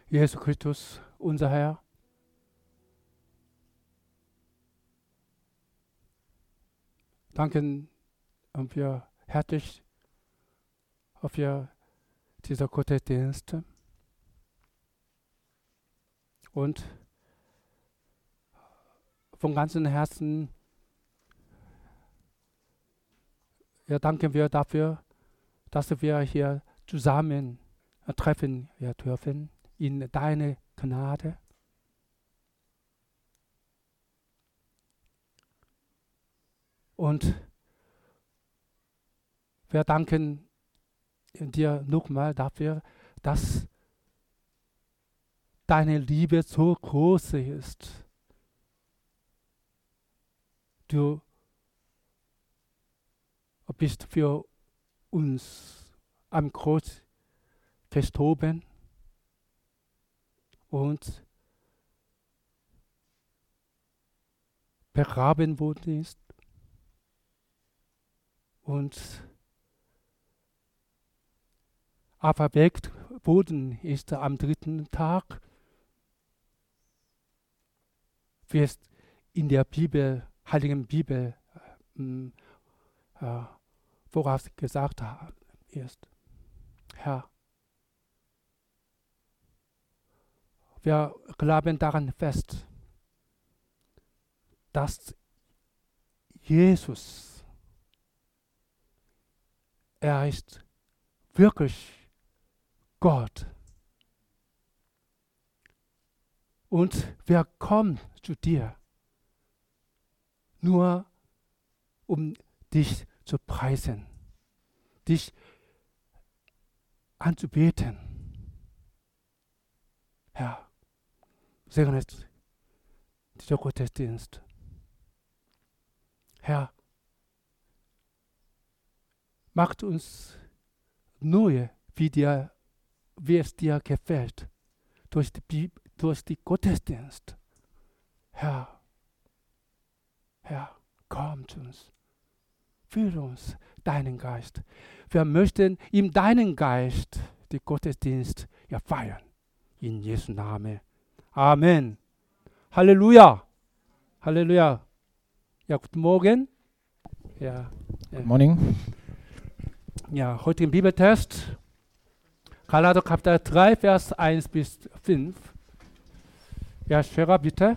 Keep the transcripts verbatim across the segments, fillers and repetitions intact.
Jesus Christus, unser Herr, danken wir herzlich für diesen Gottesdienst und von ganzem Herzen ja, danken wir dafür, dass wir hier zusammen treffen ja, dürfen in deine Gnade. Und wir danken dir nochmal dafür, dass deine Liebe so groß ist. Du bist für uns am Kreuz gestorben und begraben worden ist und auferweckt worden ist am dritten Tag, wie es in der Bibel, Heiligen Bibel äh, äh, woraus gesagt ist. Herr, wir glauben daran fest, dass Jesus, er ist wirklich Gott. Und wir kommen zu dir, nur um dich zu preisen, dich anzubeten. Herr, segne dieser Gottesdienst. Herr, macht uns neu, wie, dir, wie es dir gefällt, durch die, Bib- durch die Gottesdienst. Herr, Herr, komm zu uns. Führe uns deinen Geist. Wir möchten in deinen Geist den Gottesdienst ja feiern. In Jesu Namen. Amen. Halleluja. Halleluja. Ja, guten Morgen. Ja, ja. Good morning. Ja, heute im Bibeltest. Galater Kapitel drei, Vers eins bis fünf. Ja, Scherer, bitte.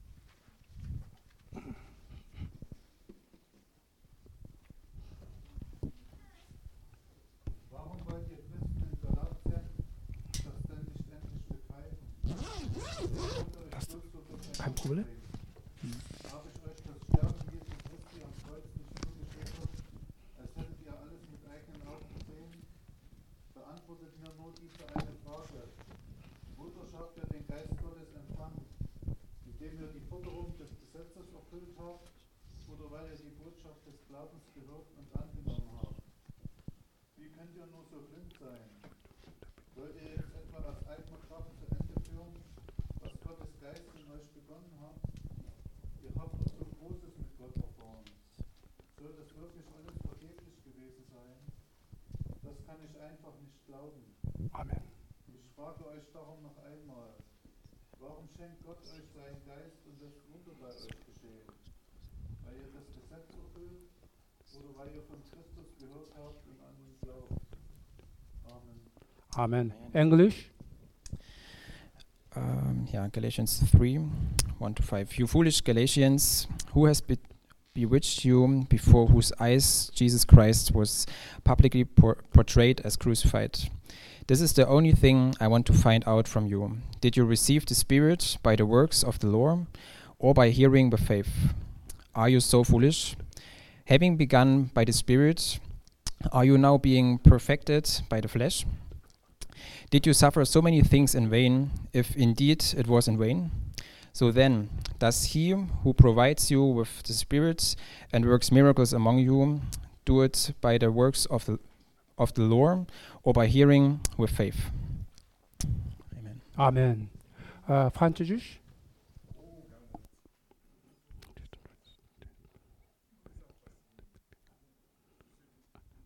Warum wollt ihr Christen in Galatien das denn nicht endlich begreifen? Das kein Problem. Habe ich euch das Sterben Jesu Christi am Kreuz nicht zugeschildert, als hättet ihr alles mit eigenen Augen gesehen? Beantwortet mir nur diese eine Frage. Wodurch habt ihr den Geist Gottes empfangen? Indem ihr die Forderung des Gesetzes erfüllt habt oder weil ihr die Botschaft des Glaubens gehört und angenommen habt? Wie könnt ihr nur so blind sein? Wollt ihr jetzt etwa aus eigener Kraft zu Ende führen, was Gottes Geist in euch begonnen hat? Ihr habt doch so Großes mit Gott erfahren. Soll das wirklich alles vergeblich gewesen sein? Das kann ich einfach nicht glauben. Amen. Ich frage euch darum noch einmal, warum schenkt Gott euch seinen Geist und lässt Wunder bei euch geschehen? Weil ihr das Gesetz erfüllt oder weil ihr von Christus gehört habt und an ihn glaubt? Amen. Amen. Englisch. Um, yeah, Galatians three, one to five. You foolish Galatians, who has be- bewitched you, before whose eyes Jesus Christ was publicly por- portrayed as crucified? This is the only thing I want to find out from you. Did you receive the Spirit by the works of the law, or by hearing by faith? Are you so foolish? Having begun by the Spirit, are you now being perfected by the flesh? Did you suffer so many things in vain, if indeed it was in vain? So then, does he who provides you with the Spirit and works miracles among you do it by the works of the, of the law, or by hearing with faith? Amen. Amen. Äh, Französisch.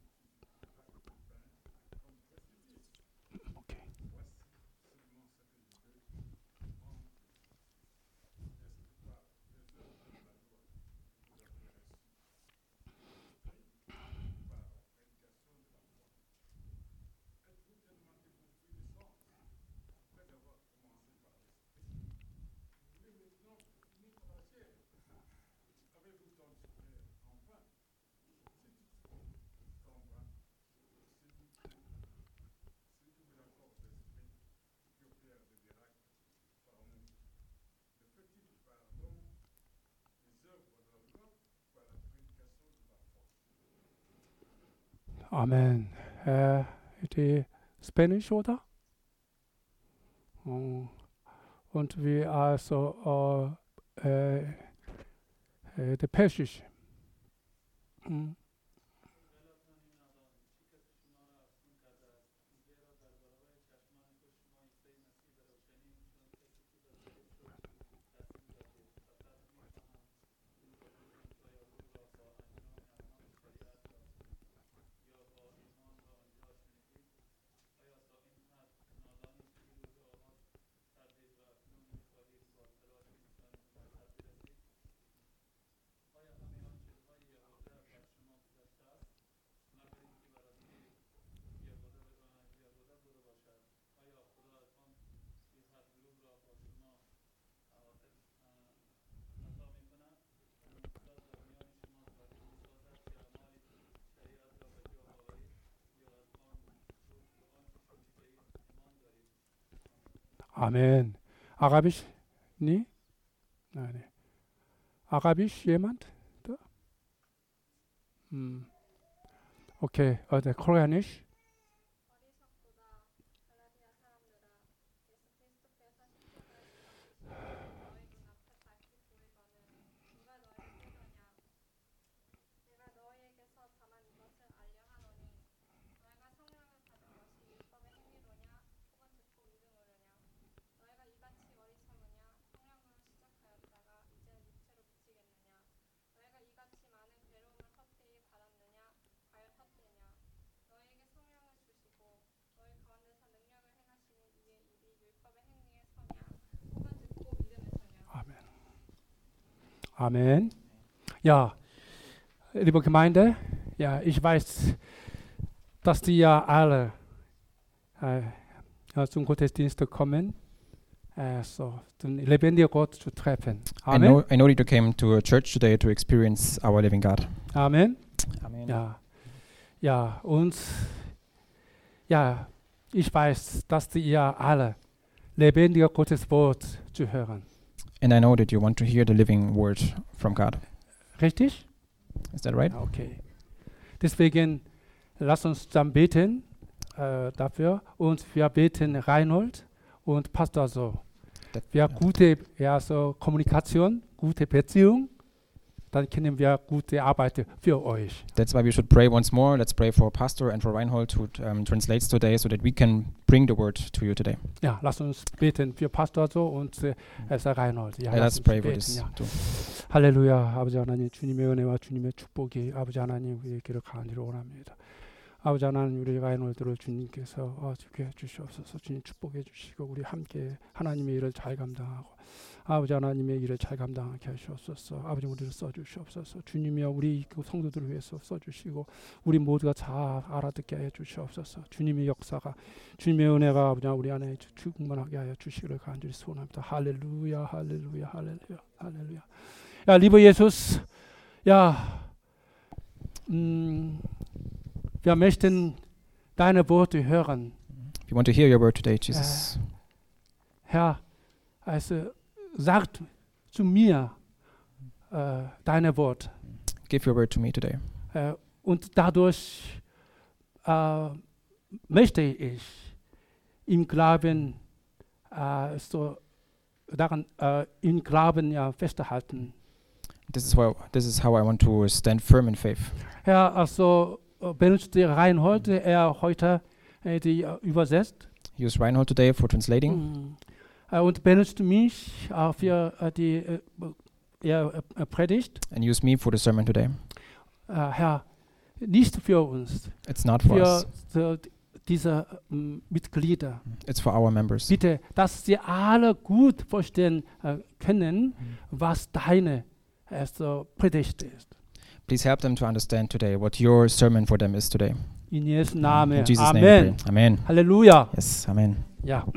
Okay. Amen. Äh, die Spanish, oder? Oh. Und wir also äh, äh, the passage. Mm. Amen. Arabisch? Nee? Nein. Nee. Arabisch jemand? Da? 음. Okay, 어, 네, Koreanisch. Amen. Ja, liebe Gemeinde, ja, ich weiß, dass die ja alle äh, zum Gottesdienst kommen, äh, so den lebendigen Gott zu treffen. I Amen. know, I know that you came to a church today to experience our living God. Amen. Amen. Ja, ja, und ja, ich weiß, dass die ja alle lebendige Gottes Wort zu hören. And I know that you want to hear the living word from God. Richtig? Is that right? Okay. Deswegen lass uns dann beten äh, dafür und wir beten Reinhold und Pastor so. That, Wir haben gute ja, so Kommunikation, gute Beziehung, dann können wir gute Arbeit für euch. That's why we should pray once more. Let's pray for Pastor and for Reinhold, who um, translates today, so that we can bring the word to you today. Ja, lass uns beten für Pastor so und äh, also Reinhold. Ja, Let lass us uns pray for beten, this ja. too. 할렐루야. 아버지 하나님 주님의 은혜와 주님의 축복이 아버지 하나님 우리에게로 가기를 원합니다. 아버지 하나님 우리 라이놀들을 주님께서 어, 주게 주시옵소서. 주님 축복해 주시고 우리 함께 하나님의 일을 잘 감당하고 아버지 하나님의 일을 잘 감당하게 하시옵소서. 아버지 우리를 써주시옵소서. 주님이여 우리 그 성도들을 위해서 써주시고 우리 모두가 잘 알아듣게 하여 주시옵소서. 주님의 역사가 주님의 은혜가 아버지 우리 안에 충만하게 하여 주시기를 간절히 소원합니다. 할렐루야 할렐루야 할렐루야 할렐루야. Ja, lieber Jesus, ja, mh, wir möchten deine Worte hören. We want to hear your word today, Jesus. Herr, also sagt zu mir äh, deine Wort. Give your word to me today. Äh, und dadurch äh, möchte ich im Glauben äh, so daran äh, im Glauben ja festhalten. This is how this is how I want to stand firm in faith. Herr, also äh, benutzt Reinhold, er heute äh, die äh, übersetzt. Use Reinhold today for translating. Mm. Äh, und benutzt mich äh, für äh, die äh, er, äh, Predigt. And use me for the sermon today. Äh, Herr, nicht für uns, It's not for für us. so, diese ähm, Mitglieder. It's for our members. Bitte, dass sie alle gut verstehen äh, können, was deine äh, so Predigt ist. Please help them to understand today what your sermon for them is today. In Jesu Namen. In Jesus' Amen. name. we pray. Amen. Halleluja. Yes. Amen. Ja.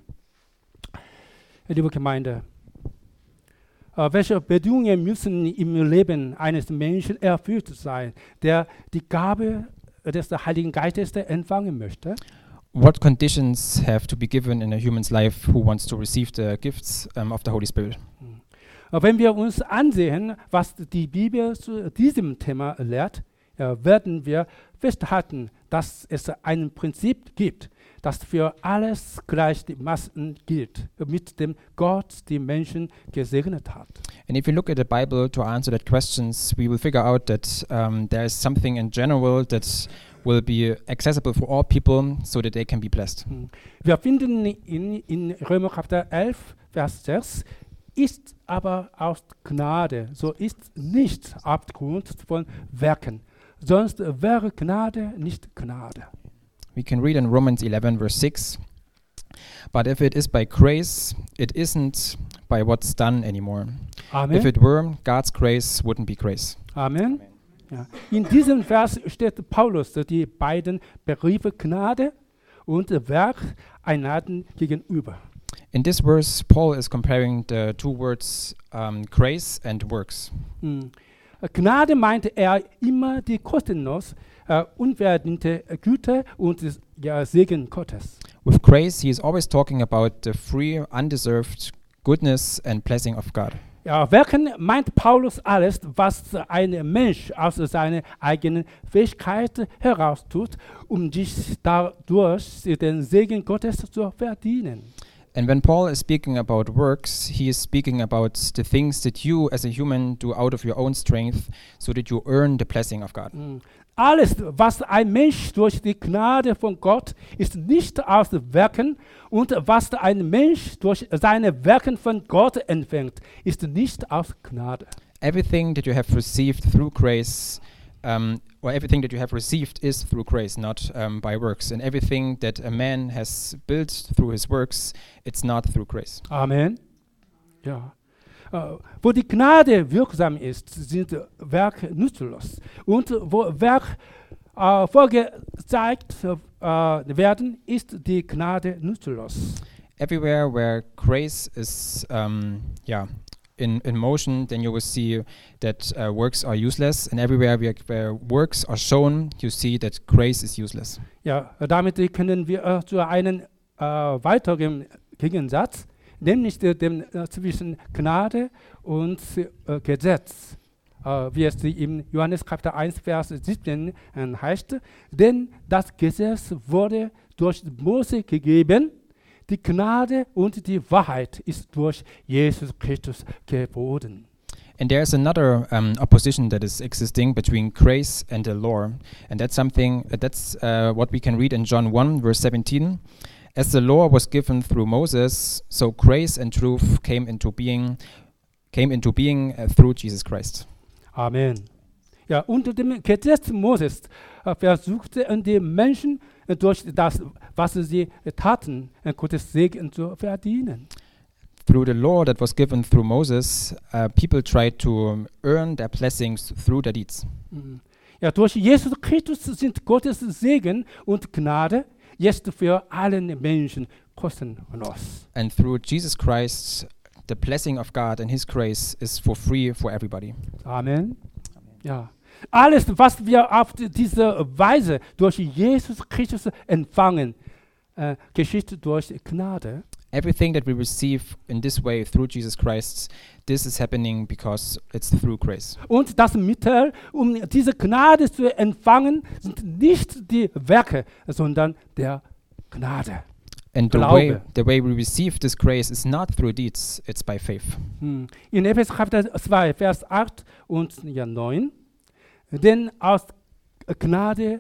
Liebe Gemeinde, äh, welche Bedingungen müssen im Leben eines Menschen erfüllt sein, der die Gabe des Heiligen Geistes empfangen möchte? What conditions have to be given in a human's life who wants to receive the gifts um, of the Holy Spirit? Äh, Wenn wir uns ansehen, was die Bibel zu diesem Thema lehrt, äh, werden wir festhalten, dass es ein Prinzip gibt, das für alles gleichermaßen gilt, mit dem Gott die Menschen gesegnet hat. And if you look at the Bible to answer that questions, we will figure out that um, there is something in general that will be accessible for all people so that they can be blessed. Hm. Wir finden in, in Römer Kapitel elf, Vers sechs, ist aber aus Gnade, so ist nicht aufgrund von Werken, sonst wäre Gnade nicht Gnade. We can read in Romans eleven, verse six, but if it is by grace, it isn't by what's done anymore. Amen. If it were, God's grace wouldn't be grace. Amen. Ja. In diesem Vers steht Paulus die beiden Begriffe Gnade und Werk einander gegenüber. In this verse, Paul is comparing the two words um, grace and works. Hm. Gnade meinte er immer die kostenlos äh, unverdiente Güte und des, ja, Segen Gottes. With grace, he is always talking about the free, undeserved goodness and blessing of God. Ja, Werken meint Paulus alles, was ein Mensch aus seiner eigenen Fähigkeit heraus tut, um sich dadurch den Segen Gottes zu verdienen. And when Paul is speaking about works, he is speaking about the things that you as a human do out of your own strength so that you earn the blessing of God. Mm. Alles, was ein Mensch durch die Gnade von Gott ist nicht aus Werken, und was ein Mensch durch seine Werken von Gott empfängt, ist nicht aus Gnade. Everything that you have received through grace, um, or everything that you have received is through grace, not um, by works. And everything that a man has built through his works, it's not through grace. Amen. Ja. Uh, wo die Gnade wirksam ist, sind Werke nutzlos. Und wo Werk uh, vorgezeigt uh, werden, ist die Gnade nutzlos. Everywhere where grace is um, yeah, in, in motion, then you will see that uh, works are useless. And everywhere where, where works are shown, you see that grace is useless. Ja, damit können wir uh, zu einem uh, weiteren Gegensatz, nämlich äh, dem, äh, zwischen Gnade und äh, Gesetz, äh, wie es im Johannes Kapitel eins, Vers siebzehn äh, heißt. Denn das Gesetz wurde durch Mose gegeben, die Gnade und die Wahrheit ist durch Jesus Christus geboten. And there's another um, opposition that is existing between grace and the law. And that's something, uh, that's uh, what we can read in John one, verse seventeen. As the law was given through Moses, so grace and truth came into being, came into being uh, through Jesus Christ. Amen. Ja, unter dem Gesetz Moses äh, versuchten die Menschen äh, durch das, was sie taten, äh, Gottes Segen zu verdienen. Through the law that was given through Moses, uh, people tried to um, earn their blessings through their deeds. Mhm. Ja, durch Jesus Christus sind Gottes Segen und Gnade jetzt für alle Menschen kostenlos. And through Jesus Christ, the blessing of God and His grace is for free for everybody. Amen. Ja. Alles, was wir auf diese Weise durch Jesus Christus empfangen, äh, geschieht durch Gnade. Everything that we receive in this way through Jesus Christ, this is happening because it's through grace. Und das Mittel, um diese Gnade zu empfangen, sind nicht die Werke, sondern der Gnade. And the Glaube. way, the way we receive this grace is not through deeds, it's by faith. Hm. In Epheser Kapitel zwei, Vers acht und ja, neun. Denn aus Gnade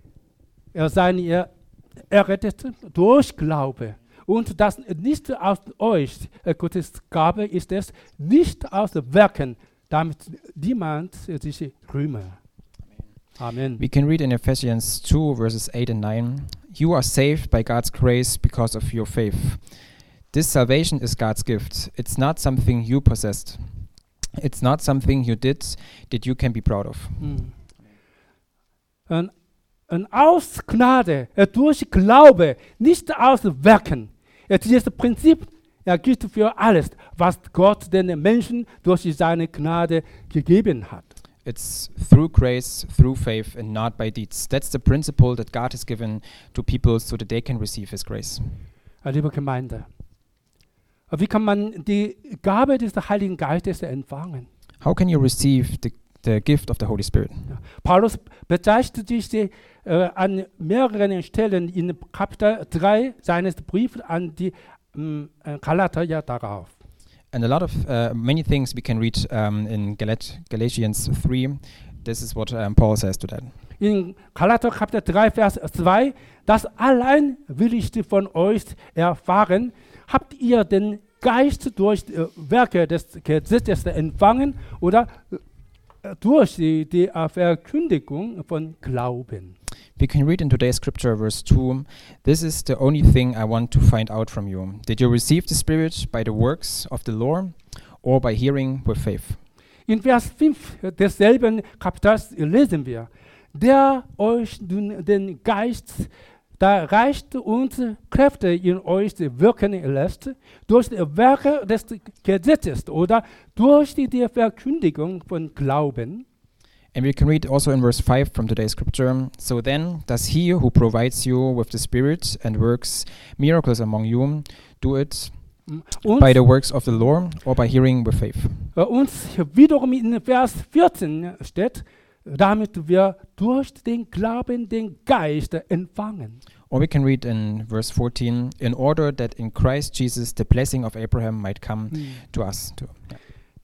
äh, seid ihr errettet durch Glaube. Und das nicht aus euch, äh, Gottes Gabe ist es, nicht aus Werken, damit niemand sich rühme. Amen. We can read in Ephesians two, verses eight and nine. You are saved by God's grace because of your faith. This salvation is God's gift. It's not something you possessed. It's not something you did that you can be proud of. Hm. Und, und aus Gnade, äh, durch Glaube, nicht aus Werken. Ja, dieses Prinzip ja, gilt für alles, was Gott den Menschen durch seine Gnade gegeben hat. It's through grace, through faith, and not by deeds. That's the principle that God has given to people so that they can receive His grace. Ja, liebe Gemeinde, wie kann man die Gabe des Heiligen Geistes empfangen? How can you receive the, the gift of the Holy Spirit. Paulus bezeichnet sich äh, an mehreren Stellen in Kapitel drei seines Briefes an die ähm, äh, Galater ja darauf. And a lot of uh, many things we can read um, in Galat- Galatians three. This is what um, Paul says to that. In Galater Kapitel drei, Vers zwei, das allein will ich von euch erfahren, habt ihr den Geist durch äh, Werke des Gesetzes empfangen oder äh, durch die, die äh, Verkündigung von Glauben? We can read in today's scripture, verse two. This is the only thing I want to find out from you. Did you receive the Spirit by the works of the law or by hearing with faith? In Vers fünf desselben Kapitels lesen wir, der euch nun den Geist, da reicht uns Kräfte in euch wirken lässt, durch die Werke des Gesetzes oder durch die, die Verkündigung von Glauben. And we can read also in verse five from today's scripture. So then, does he who provides you with the Spirit and works miracles among you, do it Und by the works of the law or by hearing with faith? äh, uns wiederum in Vers vierzehn steht, damit wir durch den Glauben den Geist empfangen. Or we can read in verse fourteen, in order that in Christ Jesus the blessing of Abraham might come Hm. to us. To, yeah.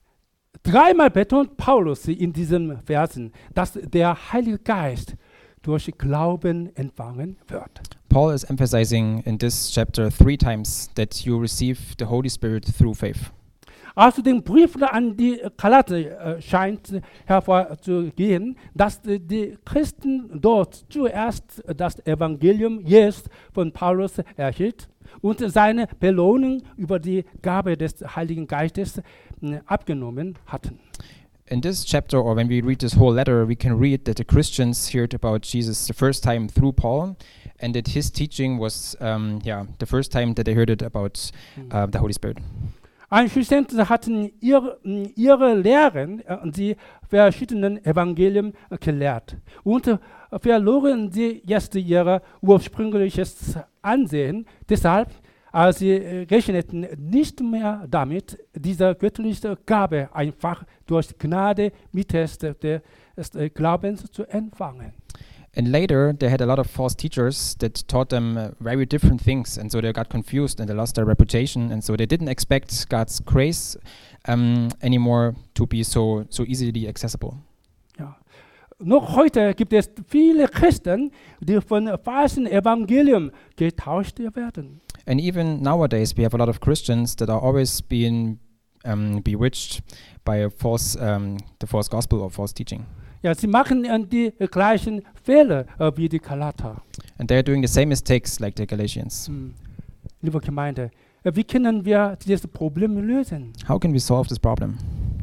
Dreimal betont Paulus in diesen Versen, dass der Heilige Geist durch Glauben empfangen wird. Paul is emphasizing in this chapter three times that you receive the Holy Spirit through faith. Aus dem Brief an die Galater äh, scheint hervorzugehen, dass die, die Christen dort zuerst das Evangelium jetzt von Paulus erhielt und seine Belohnung über die Gabe des Heiligen Geistes äh, abgenommen hatten. In this chapter, or when we read this whole letter, we can read that the Christians heard about Jesus the first time through Paul, and that his teaching was, um, yeah, the first time that they heard it about uh, the Holy Spirit. Anschließend hatten ihre, ihre Lehren äh, die verschiedenen Evangelien äh, gelehrt und äh, verloren sie jetzt ihr ursprüngliches Ansehen. Deshalb, äh, sie äh, rechneten nicht mehr damit, diese göttliche Gabe einfach durch Gnade mittels des des, äh, Glaubens zu empfangen. And later, they had a lot of false teachers that taught them uh, very different things, and so they got confused and they lost their reputation, and so they didn't expect God's grace um, anymore to be so so easily accessible. Ja. Noch heute gibt es viele Christen, die von falschen Evangelium getauscht werden. And even nowadays, we have a lot of Christians that are always being um, bewitched by a false, um, the false gospel or false teaching. Ja, sie machen äh, die äh, gleichen Fehler äh, wie die Galater. And they're doing the same mistakes like the Galatians. Hm. Liebe Gemeinde, äh, wie können wir dieses Problem lösen? How can we solve this problem?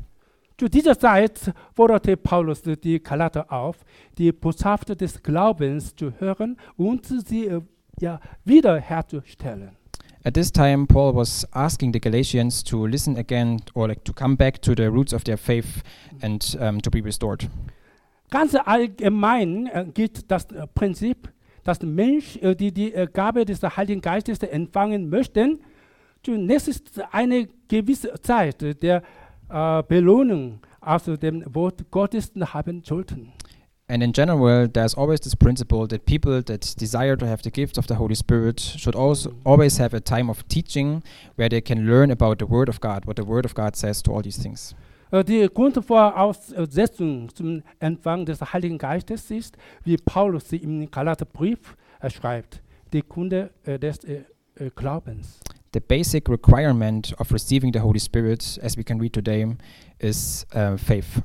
Zu dieser Zeit forderte Paulus die Galater auf, die Botschaft des Glaubens zu hören und sie äh, ja, wiederherzustellen. At this time, Paul was asking the Galatians to listen again, or like to come back to the roots of their faith and um, to be restored. Ganz allgemein äh, gilt das äh, Prinzip, dass Mensch, äh, die die äh, Gabe des Heiligen Geistes empfangen möchten, zunächst eine gewisse Zeit äh, der äh, Belohnung aus dem Wort Gottes haben sollten. And in general, there's always this principle that people that desire to have the gift of the Holy Spirit should also always have a time of teaching where they can learn about the Word of God, what the Word of God says to all these things. Äh, Die Grundvoraussetzung zum Empfang des Heiligen Geistes ist, wie Paulus sie im Galaterbrief äh, schreibt, die Kunde äh, des äh, äh, Glaubens. The basic requirement of receiving the Holy Spirit, as we can read today, is uh, faith.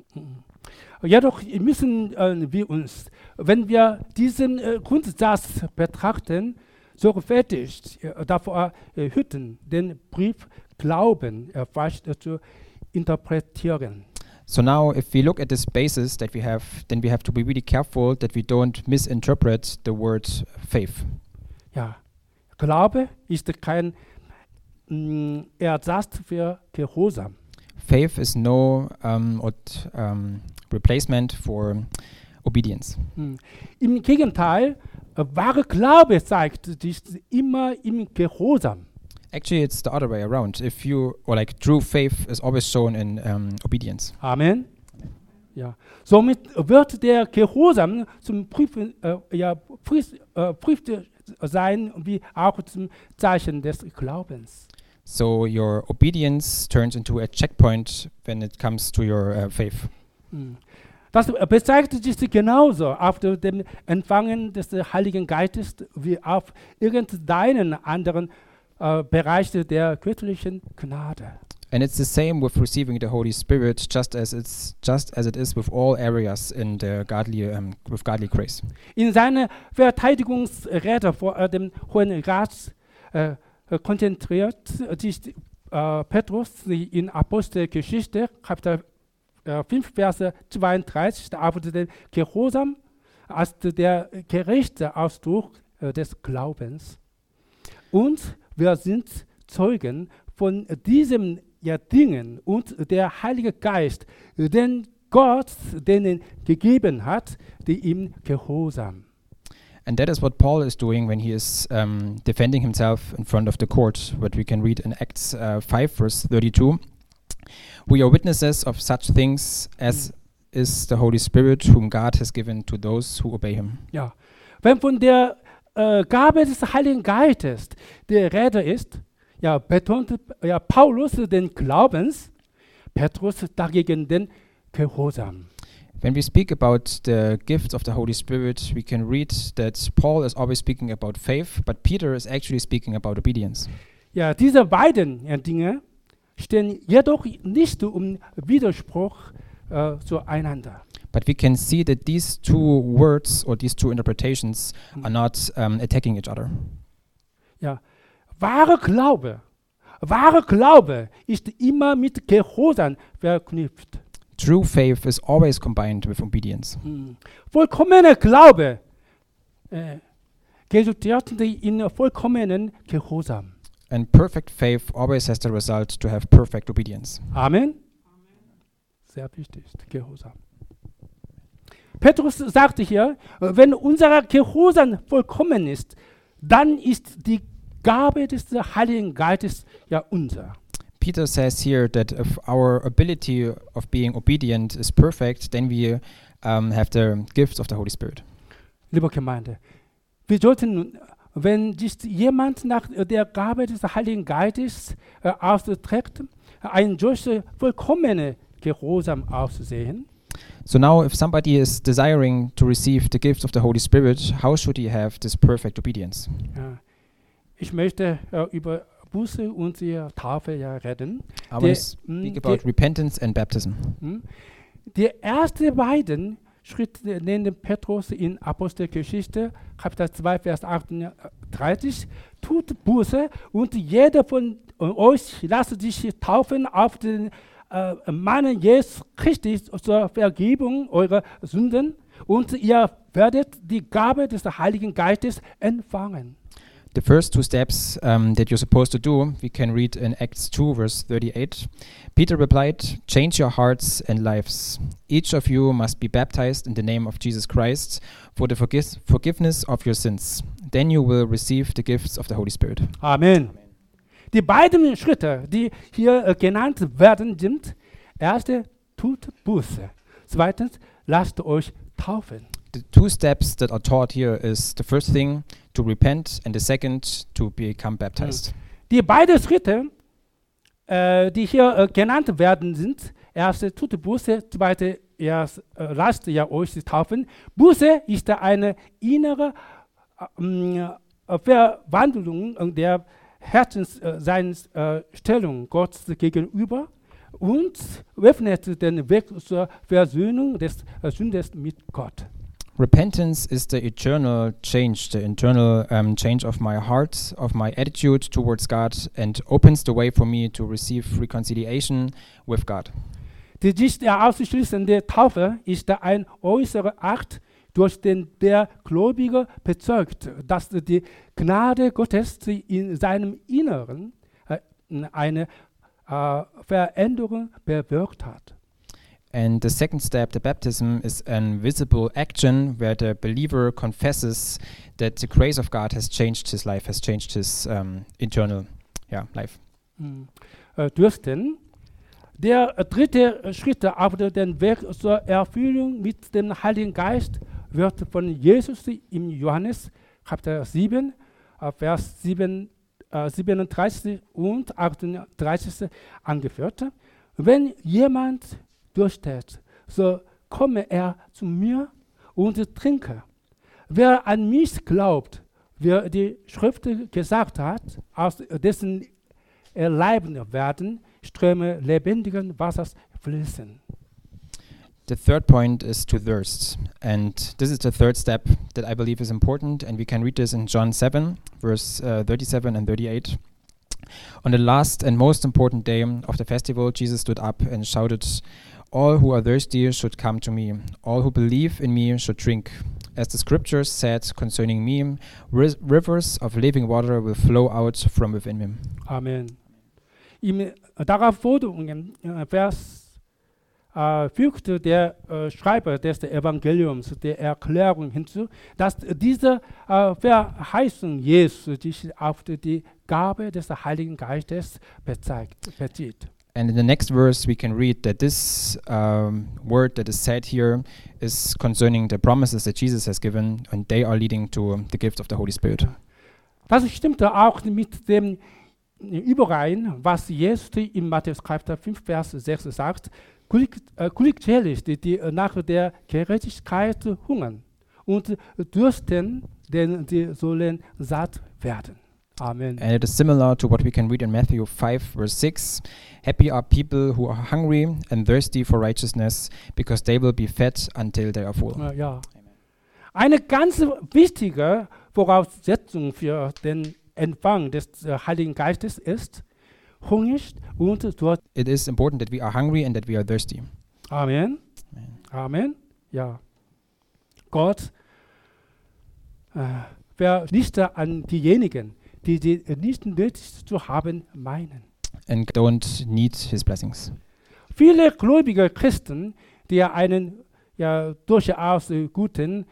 Jedoch müssen äh, wir uns, wenn wir diesen äh, Grundsatz betrachten, sorgfältig äh, davor äh, hüten, den Brief Glauben äh, falsch äh, zu interpretieren. So now, if we look at this basis that we have, then we have to be really careful that we don't misinterpret the word faith. Ja, Glaube ist kein mh, Ersatz für Gehorsam. Faith is no um, ot, um, replacement for obedience. Hm. Im Gegenteil, äh, wahre Glaube zeigt sich immer im Gehorsam. Actually, it's the other way around. If you, or like true faith is always shown in um, obedience. Amen. Ja. Ja, somit wird der Gehorsam zum Prüfen, äh, ja, prüf, äh, prüft sein, wie auch zum Zeichen des Glaubens. So your obedience turns into a checkpoint when it comes to your uh, faith. Hm. Das bezeigt sich genauso auf dem Empfangen des Heiligen Geistes wie auf irgendeinen anderen äh, Bereich der göttlichen Gnade. And it's the same with receiving the Holy Spirit, just as it's just as it is with all areas in the godly um, with godly grace. In seiner Verteidigungsrede vor äh, dem Hohen Rat äh, konzentriert sich äh, Petrus in Apostelgeschichte Kapitel äh, fünf Verse zweiunddreißig auf den Gehorsam als der gerechte Ausdruck äh, des Glaubens. Und wir sind Zeugen von diesem ja, Dingen und der Heilige Geist, den Gott denen gegeben hat, die ihm gehorsam. And that is what Paul is doing when he is um, defending himself in front of the court, what we can read in Acts uh, five, verse thirty-two. We are witnesses of such things as is the Holy Spirit, whom God has given to those who obey him. Ja, wenn von der äh, Gabe des Heiligen Geistes die Rede ist, ja, betont ja, Paulus den Glaubens, Petrus dagegen den Gehorsam. When we speak about the gifts of the Holy Spirit, we can read that Paul is always speaking about faith, but Peter is actually speaking about obedience. Ja, diese beiden ja, Dinge stehen jedoch nicht im Widerspruch äh, zueinander. But we can see that these two words or these two interpretations are not um, attacking each other. Ja, wahre Glaube, wahre Glaube ist immer mit Gehorsam verknüpft. True faith is always combined with obedience. Hm. Vollkommener Glaube äh, resultiert in vollkommenen Gehorsam. And perfect faith always has the result to have perfect obedience. Amen. Sehr wichtig, Gehorsam. Petrus sagte hier, wenn unser Gehorsam vollkommen ist, dann ist die Gabe des Heiligen Geistes ja unser. Peter says here that if our ability of being obedient is perfect, then we um, have the gifts of the Holy Spirit. Liebe Gemeinde, wir sollten, wenn sich jemand nach der Gabe des Heiligen Geistes äh, austrägt, ein solcher vollkommener Gehorsam aussehen. So now if somebody is desiring to receive the gifts of the Holy Spirit, how should he have this perfect obedience? Ja. Ich möchte äh, über Buße und die Taufe ja reden. I want Die, to speak mh, about die, repentance and baptism. mh, die ersten beiden Schritte nennt Petrus in Apostelgeschichte, Kapitel zwei, Vers achtunddreißig, tut Buße und jeder von euch lasst sich taufen auf den äh, Namen Jesus Christi zur Vergebung eurer Sünden und ihr werdet die Gabe des Heiligen Geistes empfangen. The first two steps um, that you're supposed to do, we can read in Acts two, verse thirty-eight. Peter replied, "Change your hearts and lives. Each of you must be baptized in the name of Jesus Christ for the forgis- forgiveness of your sins. Then you will receive the gifts of the Holy Spirit." Amen. Die beiden Schritte, die hier äh, genannt werden, sind: erste, tut Buße. Zweitens, lasst euch taufen. The two steps that are taught here is the first thing, to repent, and the second, to become baptized. Die beiden Schritte, äh, die hier äh, genannt werden, sind: erste, tut Buße. Zweite, ja, äh, lasst ja euch taufen. Buße ist eine innere äh, Verwandlung der Herzenseinstellung äh, Gott gegenüber und öffnet den Weg zur Versöhnung des äh, Sünders mit Gott. Repentance is the eternal change, the internal um, change of my heart, of my attitude towards God, and opens the way for me to receive reconciliation with God. Die nicht ausschließende Taufe ist ein äußerer Akt, durch den der Gläubige bezeugt, dass die Gnade Gottes in seinem Inneren äh, eine äh, Veränderung bewirkt hat. And the second step, the baptism, is an visible action where the believer confesses that the grace of God has changed his life, has changed his um, internal yeah, life. Mhm. Äh, dürften Der äh, dritte Schritt auf den Weg zur Erfüllung mit dem Heiligen Geist wird von Jesus im Johannes Kapitel sieben, äh, Vers sieben, äh, siebenunddreißig und achtunddreißig angeführt. Wenn jemand durchsteht, so komme er zu mir und trinke. Wer an mich glaubt, wie die Schrift gesagt hat, aus dessen Leiben werden Ströme lebendigen Wassers fließen. The third point is to thirst. And this is the third step that I believe is important. And we can read this in John seven, verse uh, thirty-seven and thirty-eight. On the last and most important day of the festival, Jesus stood up and shouted, "All who are thirsty should come to me. All who believe in me should drink. As the scriptures said concerning me, ri- rivers of living water will flow out from within me." Amen. Im darauffolgenden äh, Vers äh, fügte der äh, Schreiber des Evangeliums der Erklärung hinzu, dass diese äh, Verheißung Jesu sich auf die Gabe des Heiligen Geistes bezeigt, bezieht. And in the next verse, we can read that this um, word that is said here is concerning the promises that Jesus has given, and they are leading to um, the gift of the Holy Spirit. Das stimmte auch mit dem überein, was Jesus in Matthäus Kapitel fünf, Vers sechs sagt: Glückselig, die, die nach der Gerechtigkeit hungern und dürsten, denn sie sollen satt werden. Amen. And it is similar to what we can read in Matthew five, verse six. Happy are people who are hungry and thirsty for righteousness, because they will be fed until they are full. Äh, ja. Eine ganz wichtige Voraussetzung für den Empfang des äh, Heiligen Geistes ist hungrig und Durst. It is important that we are hungry and that we are thirsty. Amen. Amen. Amen. Ja. Gott äh, vernichtet an diejenigen, die sie nicht nötig zu haben meinen. And don't need his blessings. Viele gläubige Christen, die einen ja, durchaus äh, guten,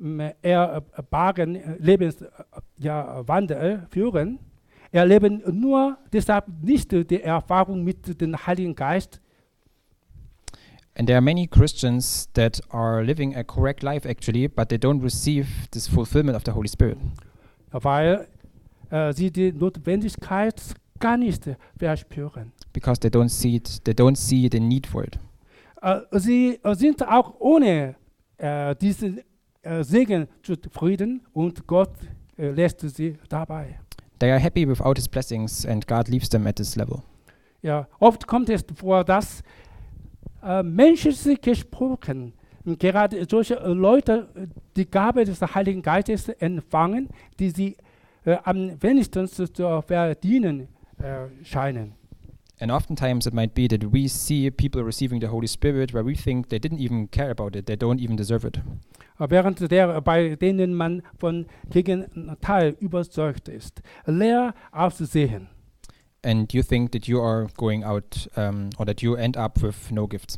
ehrbaren Lebenswandel ja, Wandel führen, erleben nur deshalb nicht die Erfahrung mit dem Heiligen Geist. And there are many Christians that are living a correct life actually, but they don't receive this fulfillment of the Holy Spirit. Weil äh, sie die Notwendigkeit gar nicht verspüren. Because they don't see it, they don't see the need for it. Äh, sie äh, sind auch ohne äh, diesen äh, Segen zufrieden und Gott äh, lässt sie dabei. They are happy without his blessings and God leaves them at this level. Ja, oft kommt es vor, dass äh, menschlich gesprochen gerade solche äh, Leute äh, die Gabe des Heiligen Geistes empfangen, die sie äh, am wenigsten zu verdienen äh, scheinen. And oftentimes it might be that we see people receiving the Holy Spirit where we think they didn't even care about it, they don't even deserve it. Während der, bei denen man von Gegenteil überzeugt ist, leer auszusehen. And you think that you are going out um, or that you end up with no gifts.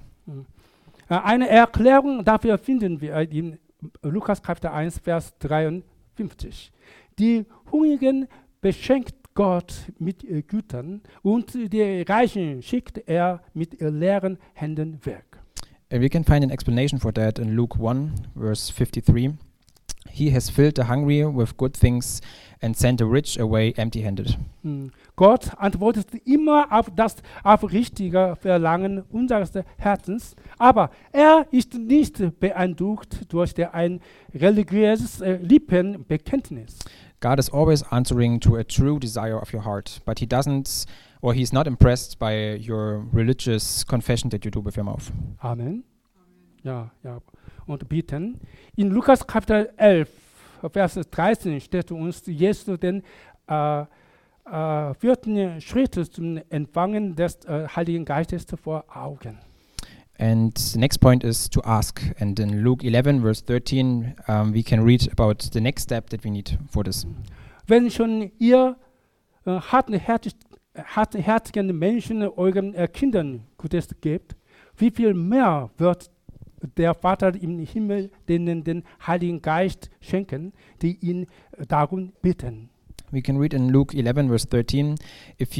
Eine Erklärung dafür finden wir in Lukas Kapitel eins, Vers dreiundfünfzig. Die Hungrigen beschenkt Gott mit äh, Gütern und die Reichen schickt er mit äh, leeren Händen weg. And we can find an explanation for that in Luke one, verse fifty-three. He has filled the hungry with good things and sent the rich away empty-handed. Hm. Gott antwortet immer auf das aufrichtige Verlangen unseres Herzens, aber er ist nicht beeindruckt durch der ein religiöses äh, Lippenbekenntnis. God is always answering to a true desire of your heart, but he doesn't, or he's not impressed by your religious confession that you do with your mouth. Amen. Ja, ja. Und bitten. In Lukas Kapitel elf, Vers dreizehn steht uns Jesus den äh, äh, vierten Schritt zum Empfangen des äh, Heiligen Geistes vor Augen. And the next point is to ask. And in Luke eleven, verse thirteen, um, we can read about the next step that we need for this. Wenn schon ihr äh, hartherzig, hartherzigen Menschen euren äh, Kindern Gutes gebt, wie viel mehr wird der Vater im Himmel denen den Heiligen Geist schenken, die ihn äh, darum bitten. We can read in Luke eleven, verse thirteen, if you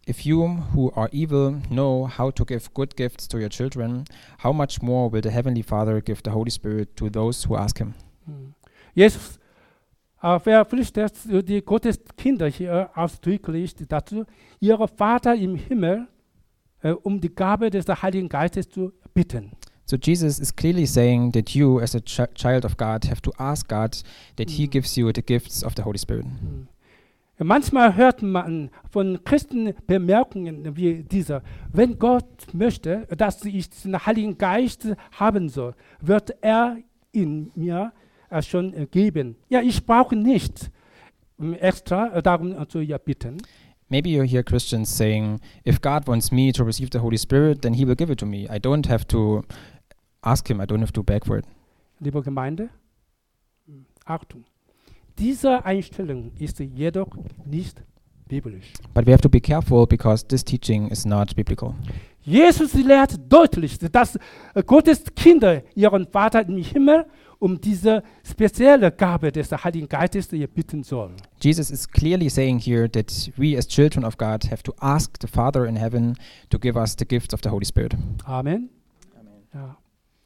If you who are evil know how to give good gifts to your children, how much more will the Heavenly Father give the Holy Spirit to those who ask Him? 음. Jesus äh, verpflichtet die Gotteskinder hier ausdrücklich dazu, ihren Vater im Himmel äh, um die Gabe des Heiligen Geistes zu bitten. So Jesus is clearly saying that you, as a ch- child of God, have to ask God that He Mm. gives you the gifts of the Holy Spirit. Hm. Manchmal hört man von Christen Bemerkungen wie dieser: Wenn Gott möchte, dass ich den Heiligen Geist haben soll, wird er ihn mir äh, schon äh, geben. Ja, ich brauche nicht ähm, extra äh, darum äh, zu ja, bitten. Maybe you hear Christians saying, if God wants me to receive the Holy Spirit, then He will give it to me. I don't have to ask Him, I don't have to beg for it. Liebe Gemeinde, hm, Achtung, diese Einstellung ist jedoch nicht biblisch. But we have to be careful because this teaching is not biblical. Jesus lehrt deutlich, dass äh, Gottes Kinder ihren Vater im Himmel um diese spezielle Gabe des Heiligen Geistes ihr bitten sollen. Jesus is clearly saying here that we as children of God have to ask the Father in heaven to give us the gift of the Holy Spirit. Amen. Ja.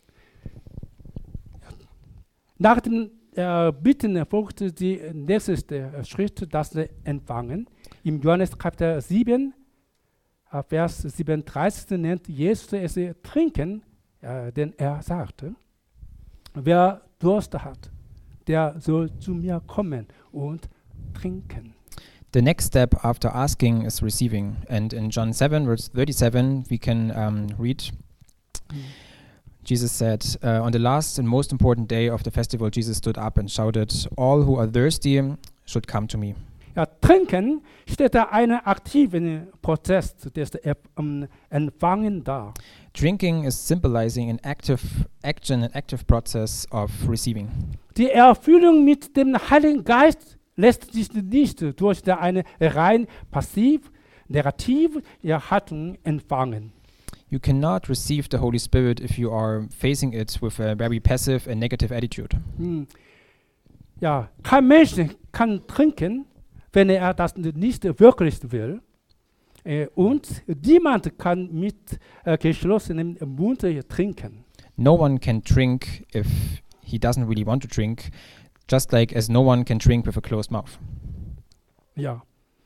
Nach dem äh, Bitten folgte die nächste äh, Schritt, das Empfangen. Im Johannes Kapitel sieben, äh, Vers siebenunddreißig nennt Jesus es äh, Trinken, äh, denn er sagte, wer Durst hat, der soll zu mir kommen und trinken. The next step after asking is receiving. And in John seven, verse thirty-seven, we can um, read, Jesus said, uh, on the last and most important day of the festival, Jesus stood up and shouted, all who are thirsty should come to me. Ja, Trinken steht da einen aktiven Prozess des ähm, Empfangen dar. Drinking is symbolizing an active action, an active process of receiving. Die Erfüllung mit dem Heiligen Geist lässt sich nicht durch eine rein passiv, negative Haltung empfangen. You cannot receive the Holy Spirit if you are facing it with a very passive and negative attitude. Hm. Ja, kein Mensch kann trinken, wenn er das nicht wirklich will. Äh, und niemand kann mit äh, geschlossenem Mund trinken. No one can drink if he doesn't really want to drink, just like as no one can drink with a closed mouth. Ja.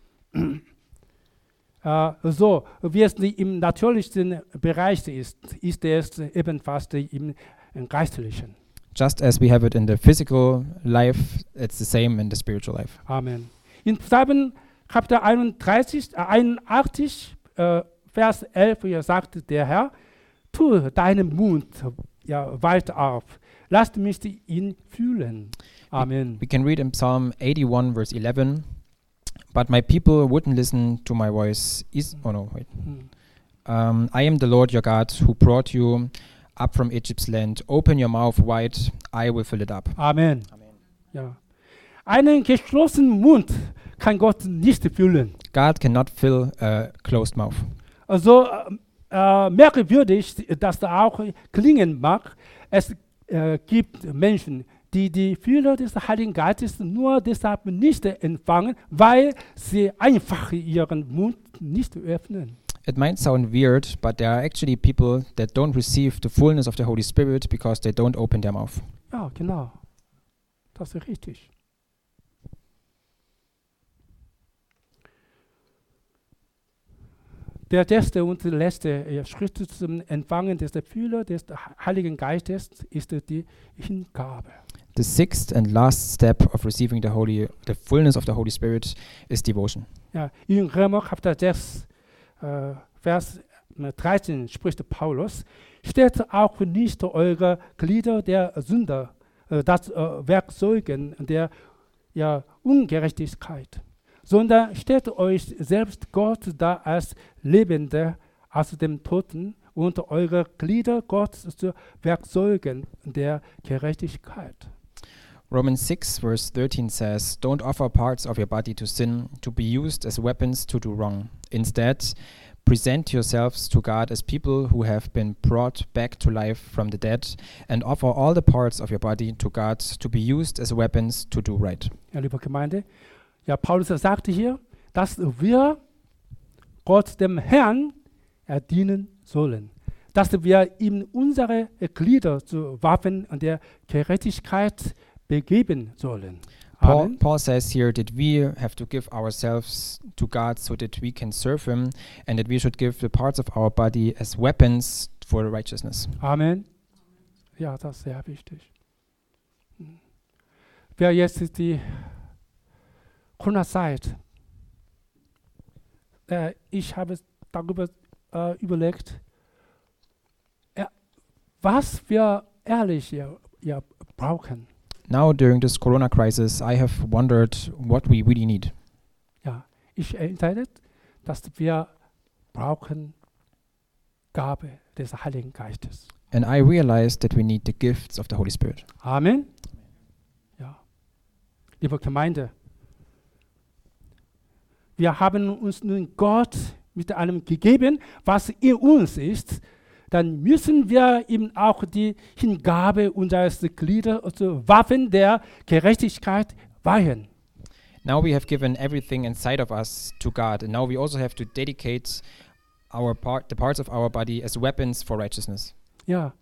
äh, so, wie es im natürlichen Bereich ist, ist es ebenfalls im geistlichen. Just as we have it in the physical life, it's the same in the spiritual life. Amen. In Psalm Kapitel einunddreißig, äh, einundachtzig, äh, Vers elf, hier sagt der Herr, tu deinen Mund ja, weit auf, lass mich ihn fühlen. Amen. We can read in Psalm eighty-one, verse eleven, but my people wouldn't listen to my voice. Is oh no, wait. Hm. Um, I am the Lord your God who brought you up from Egypt's land. Open your mouth wide, I will fill it up. Amen. Amen. Ja. Einen geschlossenen Mund kann Gott nicht füllen. God cannot fill a closed mouth. Also äh, merkwürdig, dass da auch klingen mag, es äh, gibt Menschen, die die Fülle des Heiligen Geistes nur deshalb nicht empfangen, weil sie einfach ihren Mund nicht öffnen. It might sound weird, but there are actually people that don't receive the fullness of the Holy Spirit because they don't open their mouth. Ja, genau. Das ist richtig. Der letzte und letzte Schritt zum Empfangen des Fülle des Heiligen Geistes ist die Hingabe. The sixth and last step of receiving the Holy, the fullness of the Holy Spirit is devotion. Ja, in Römer Kapitel sechs, äh, Vers dreizehn spricht Paulus, stellt auch nicht eure Glieder der Sünder, äh, das äh, Werkzeugen der ja, Ungerechtigkeit, sondern stellt euch selbst Gott dar als Lebende aus dem Toten und eure Glieder Gott zu Werkzeugen der Gerechtigkeit. Romans six, verse thirteen says, don't offer parts of your body to sin, to be used as weapons to do wrong. Instead, present yourselves to God as people who have been brought back to life from the dead, and offer all the parts of your body to God to be used as weapons to do right. Ja, liebe Gemeinde, ja, Paulus sagte hier, dass wir Gott dem Herrn dienen sollen, dass wir ihm unsere Glieder zu Waffen der Gerechtigkeit begeben sollen. Paul, Amen. Paul says here that we have to give ourselves to God so that we can serve Him, and that we should give the parts of our body as weapons for righteousness. Amen. Ja, das ist sehr wichtig. Hm. Wer jetzt die Corona-Zeit, äh, ich habe darüber äh, überlegt, äh, was wir ehrlich ja, ja, brauchen. Now, during this Corona crisis, I have wondered what we really need. Ja, ich entscheide, dass wir brauchen Gabe des Heiligen Geistes. And I realized that we need the gifts of the Holy Spirit. Amen. Ja. Liebe Gemeinde, wir haben uns nun Gott mit allem gegeben, was in uns ist. Dann müssen wir ihm auch die Hingabe unseres Glieder, also Waffen der Gerechtigkeit weihen. Now we have given everything inside of us to God, and now we also have to dedicate our part, the parts of our body as weapons for righteousness. Ja.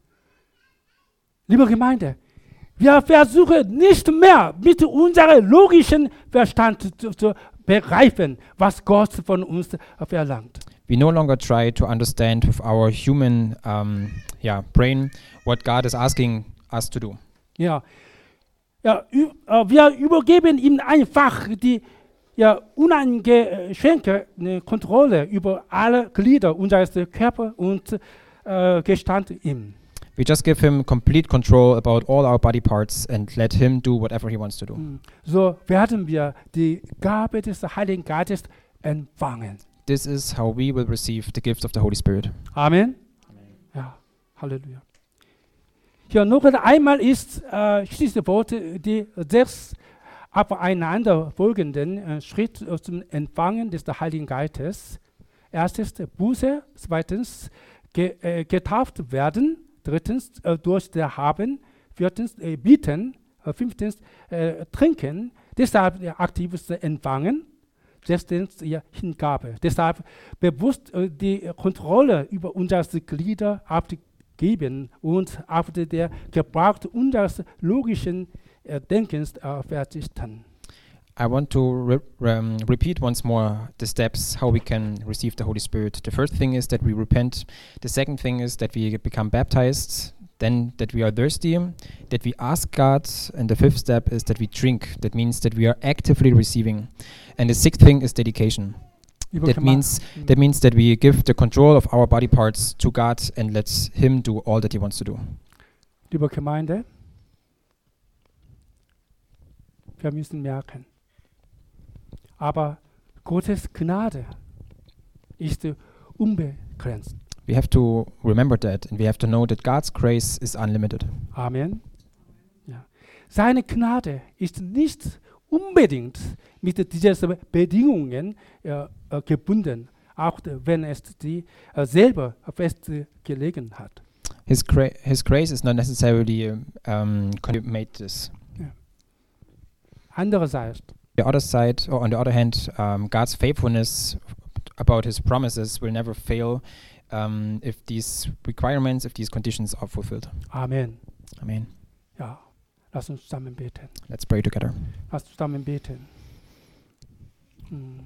Liebe Gemeinde, wir versuchen nicht mehr mit unserem logischen Verstand zu, zu begreifen, was Gott von uns verlangt. We no longer try to understand with our human um, yeah, brain what God is asking us to do. Ja. Ja, ü- äh, wir übergeben ihm einfach die ja, uneingeschränkte äh, Kontrolle über alle Glieder unseres Körpers und äh, Gestand ihm. We just give Him complete control about all our body parts and let Him do whatever He wants to do. Mm. So werden wir die Gabe des Heiligen Geistes empfangen. This is how we will receive the gift of the Holy Spirit. Amen. Ja, Halleluja. Hier noch einmal ist äh, diese Worte die sechs aufeinander folgenden äh, Schritte zum Empfangen des Heiligen Geistes. Erstens Buße, zweitens ge, äh, getauft werden, drittens äh, durch der Haben, viertens äh, bieten, äh, fünftens äh, trinken, deshalb äh, aktives Empfangen. Sechstens ja, Hingabe. Deshalb bewusst äh, die Kontrolle über unsere Glieder abgeben und auf der Gebrauch unseres logischen äh, Denkens äh, verzichten. I want to re- um, repeat once more the steps how we can receive the Holy Spirit. The first thing is that we repent. The second thing is that we become baptized. Then that we are thirsty, that we ask God, and the fifth step is that we drink. That means that we are actively receiving. And the sixth thing is dedication. Liebe That Gema- means that means that we give the control of our body parts to God and let Him do all that He wants to do. Liebe Gemeinde, wir müssen merken, aber Gottes Gnade ist unbegrenzt. We have to remember that, and we have to know that God's grace is unlimited. Amen. Ja. Seine Gnade ist nicht unbedingt mit diesen Bedingungen äh, äh, gebunden, auch äh, wenn es die äh, selber festgelegen hat. His, gra- his grace is not necessarily um, um, con- made this. Andererseits, The other side, or on the other hand, um, God's faithfulness about His promises will never fail um, if these requirements, if these conditions are fulfilled. Amen. Amen. Ja, lass uns zusammen beten. Let's pray together. Lass uns zusammen beten. Hm.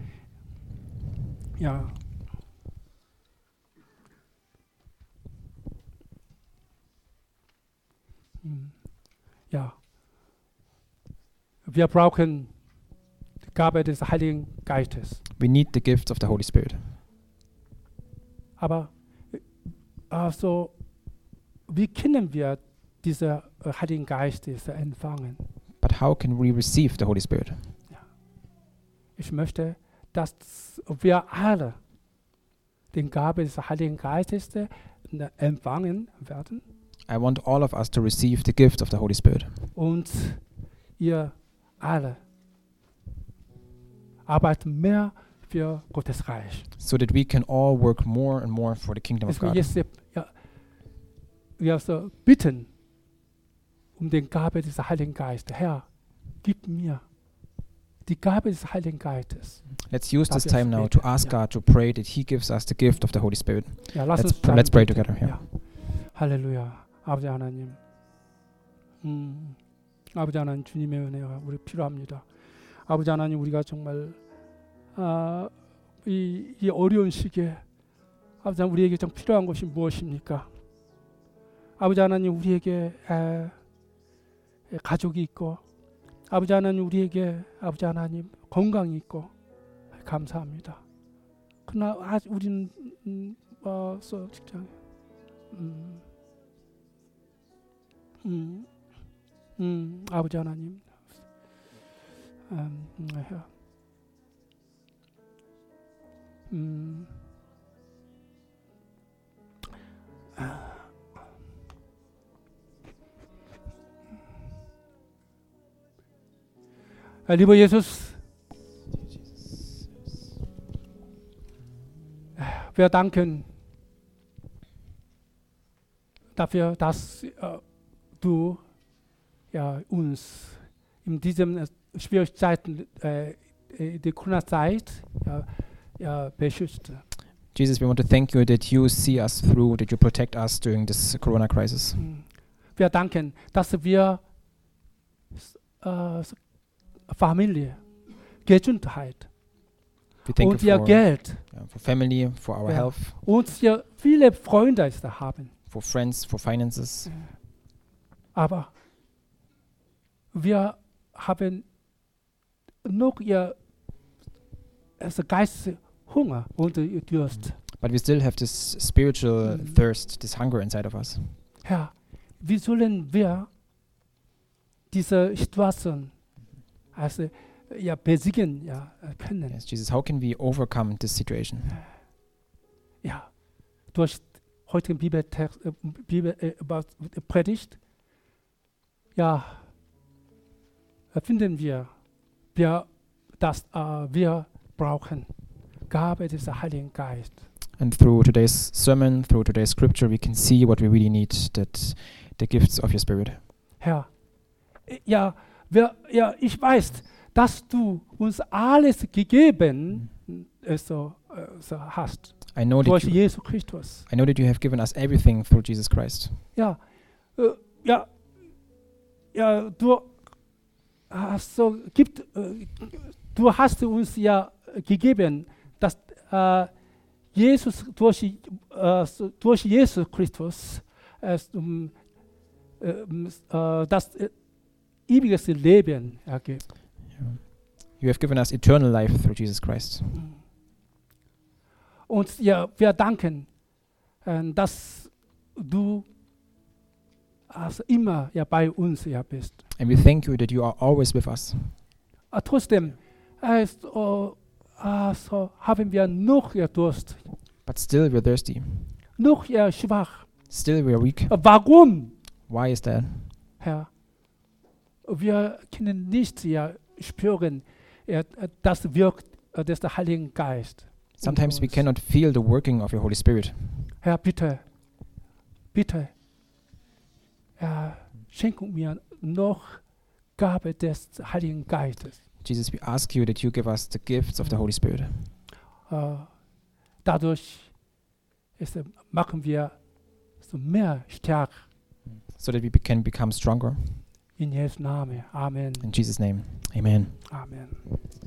Ja. Hm. Ja. Wir brauchen die Gabe des Heiligen Geistes. We need the gifts of the Holy Spirit. Aber äh, also, wie können wir diesen äh, Heiligen Geist empfangen? But how can we receive the Holy Spirit? Ich möchte, dass wir alle den Gabe des Heiligen Geistes äh, empfangen werden I want all of us to receive the gift of the Holy Spirit. und ihr alle arbeitet mehr für Gottes Reich. So that we can all work more and more for the kingdom of Es will God. jetzt ja, wir so bitten um den Gabe des Heiligen Geistes. Herr, gib mir die Gabe des Heiligen Geistes. Let's use this Dafür time now beten, to ask ja. God to pray that He gives us the gift of the Holy Spirit. Ja, lass Let's, uns zusammen let's pray beten. together. Yeah. 야, 할렐루야. 아버지 하나님. 음, 아버지 하나님 주님의 은혜가 우리 필요합니다. 아버지 하나님 우리가 정말 아, 이, 이 어려운 시기에 아버지 하나님 우리에게 좀 필요한 것이 무엇입니까? 아버지 하나님 우리에게 에, 에, 가족이 있고 아버지 하나님 우리에게 아버지 하나님 건강이 있고 감사합니다. 그러나 아직 우리는 음, 어, 서 직장에 음, 음, 음, 아버지 하나님 음, 음, 아, lieber Jesus, wir danken dafür, dass äh, du ja, uns in diesen schwierigen Zeiten, äh, die Corona-Zeit, ja, ja, beschützt. Jesus, we want to thank you that you see us through, that you protect us during this Corona crisis. Wir danken, dass wir äh, Familie, Gesundheit We thank und you ihr for, Geld uh, for family, for our Ja. health, und ihr viele Freunde haben. for friends, for finances. Aber wir haben noch ihr also Geisteshunger und Durst. But we still have this spiritual Mhm. thirst, this hunger inside of us. Herr, wie sollen wir diese Situation also ja, besiegen ja, können? Yes, Jesus, how can we overcome this situation? Ja, durch heutigen Bibeltext, äh, Bibel, äh, über- äh, Predigt, ja, äh, finden wir, wir dass äh, wir brauchen Gabe des Heiligen Geist. And through today's sermon, through today's scripture, we can see what we really need, that the gifts of your Spirit. Herr, äh, ja, wir, ja, ich weiß, dass du uns alles gegeben äh, so, äh, so hast I know that durch you, Jesus Christus. I know that you have given us everything through Jesus Christ. Ja, äh, ja, ja, du hast so gibt, äh, du hast uns ja gegeben, dass äh, Jesus durch, äh, so durch Jesus Christus äh, um, äh, äh, das äh, ewige Leben ergibt. You have given us eternal life through Jesus Christ. Und ja, wir danken, äh, dass du also immer ja bei uns ja bist. And we thank you that you are always with us. Äh, trotzdem äh, so, äh, so haben wir noch ja Durst, But still we're thirsty. noch ja schwach. Still we're weak. Äh, warum, Why is that? Herr? Wir können nicht ja spüren, ja, das wirkt äh, des Heiligen Geist. Sometimes we uns. cannot feel the working of your Holy Spirit. Herr, bitte, bitte, ja, schenke mir noch Gabe des Heiligen Geistes. Jesus, we ask you that you give us the gifts of the Holy Spirit. Äh, dadurch ist, äh, machen wir so mehr stark So that we be- can become stronger. in Jesu Namen. Amen. In Jesus' name, amen. Amen.